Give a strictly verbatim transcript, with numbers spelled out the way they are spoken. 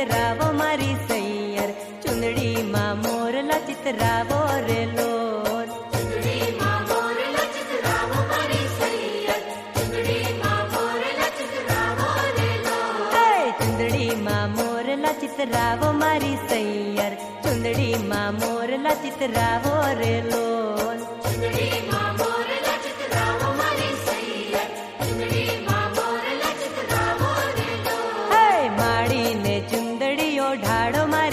चितरावो मारी सैयर, चुंदड़ी माँ मोरला चितरावो रे लोल। चुंदड़ी माँ मोरला चितरावो मारी सैयर, चुंदड़ी माँ मोरला चितरावो रे लोल। चुंदड़ी माँ मोरला चितरावो मारी सैयर, चुंदड़ी माँ मोरला चितरावो रे लोल। चुंदड़ी माँ मोरला चितरावो मारी सैयर, चुंदड़ी माँ मोरला चितरावो रे लोल। माड़ी ने चुंदड़ियो ढाड़ो मारी